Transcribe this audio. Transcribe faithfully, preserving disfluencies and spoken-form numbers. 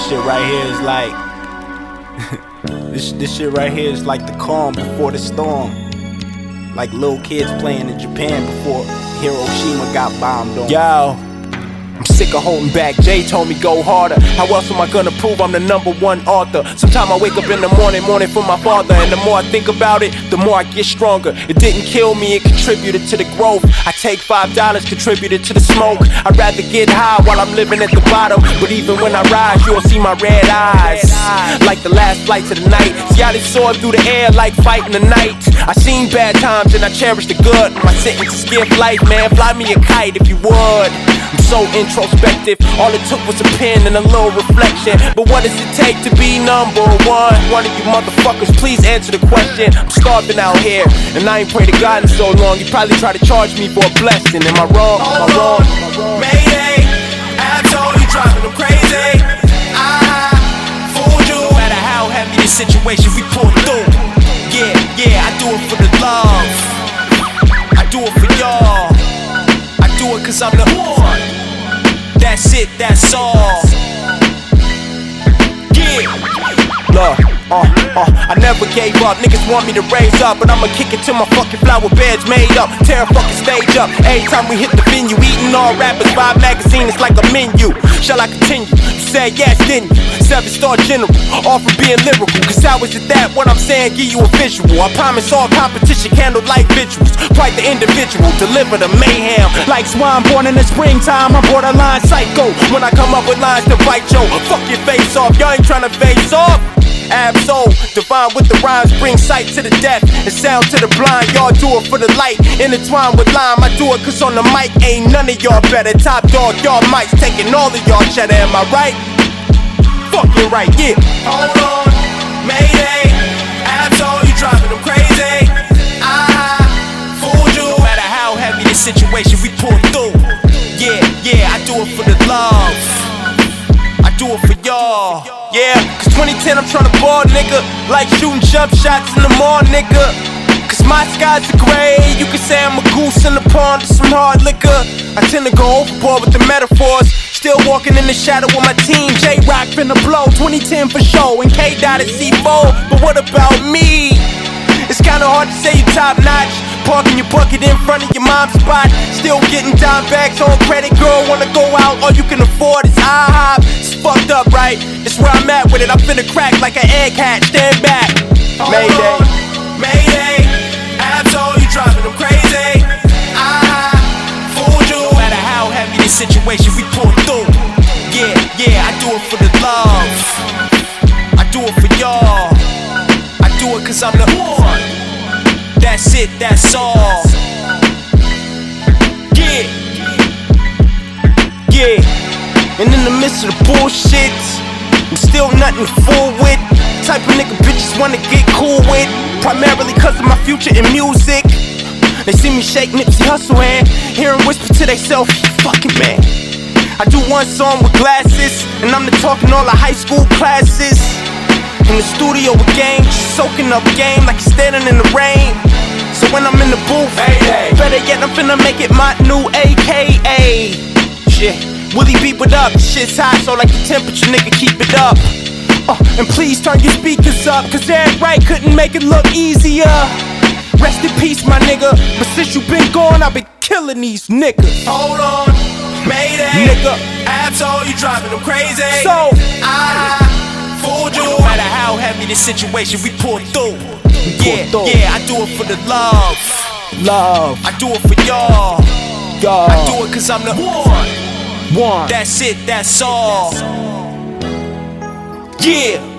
shit right here is like this this shit right here is like the calm before the storm. Like little kids playing in Japan before Hiroshima got bombed on. Yo, I'm sick of holding back. Jay told me go harder. How else am I gonna prove I'm the number one author? Sometimes I wake up in the morning, morning for my father, and the more I think about it, the more I get stronger. It didn't kill me, it contributed to the growth. I take five dollars, contributed to the smoke. I'd rather get high while I'm living at the bottom, but even when I rise, you'll see my red eyes, like the last flights of the night. See how they soar through the air like fighting the night. I seen bad times and I cherish the good. My sentence is give life, man. Fly me a kite if you would. I'm so introspective. All it took was a pen and a little reflection. But what does it take to be number one? One of you motherfuckers, please answer the question. I'm starving out here, and I ain't prayed to God in so long. You probably try to charge me for a blessing. Am I wrong? Am I wrong? Mayday, I told you driving them crazy. I fooled you. No matter how heavy the situation, we pull through. Yeah, yeah, I do it for the love. I do it for y'all. I do it cause I'm the one. That's it, that's all. Yeah. Look, uh, uh, I never gave up. Niggas want me to raise up, but I'ma kick it till my fucking flower bed's made up. Tear a fucking stage up. Every time we hit the venue, eating all rappers, Vibe magazine, it's like a menu. Shall I continue? You said yes, didn't you? Seven star general, all for being lyrical. Cause how is it that what I'm saying give you a visual? I promise all competition candled like vigils. Quite the individual, deliver the mayhem. Like swine born in the springtime, I'm borderline psycho. When I come up with lines to bite yo, fuck your face off. Y'all ain't tryna face off. Absol, divine with the rhymes, bring sight to the deaf and sound to the blind. Y'all do it for the light, intertwined with lime. I do it cause on the mic ain't none of y'all better. Top dog, y'all mics taking all of y'all cheddar, am I right? Fucking right, yeah. Hold on, Mayday, Absol, you driving them crazy. I fooled you. No matter how heavy the situation, we pull through. Yeah, yeah, I do it for the love. I do it for y'all. Yeah, cause twenty ten I'm tryna ball, nigga. Like shooting jump shots in the mall, nigga. Cause my skies are gray. You can say I'm a goose in the pond with some hard liquor. I tend to go overboard with the metaphors. Still walking in the shadow with my team. J-Rock finna blow, twenty ten for show. And K-Dot at C four. But what about me? It's kinda hard to say you top notch. Parking your bucket in front of your mom's spot. Still getting dime bags on credit, girl. Wanna go out, all you can afford is IHOP. It's fucked up, right? It's where I'm at with it. I'm finna crack like an egg hatch. Stand back. Mayday. Mayday. Absol, you driving them crazy. I fooled you. No matter how heavy the situation, we pull through. Yeah, yeah, I do it for the love. I do it for y'all. I do it cause I'm the one. That's it, that's all. Yeah. Yeah. And in the midst of the bullshit, I'm still nothing to fool with. Type of nigga bitches wanna get cool with. Primarily cause of my future in music. They see me shake Nipsey Hussle and hear him whisper to they self, fucking man. I do one song with glasses, and I'm the talking all the high school classes. In the studio with game, just soaking up game like you're standing in the rain. So when I'm in the booth, hey, hey. Better yet I'm finna make it my new A K A. Shit, Willie beep it up, shit's hot, so like the temperature, nigga, keep it up. Uh, and please turn your speakers up, cause Eric Wright couldn't make it look easier. Rest in peace, my nigga, but since you been gone, I've been killing these niggas. Hold on, Mayday, nigga. Absol, you driving them crazy. So, I fooled you. No matter how heavy the situation, we pull through. Yeah, yeah, I do it for the love. Love. I do it for y'all. Y'all. I do it cause I'm the one. One. That's it, that's all. Yeah.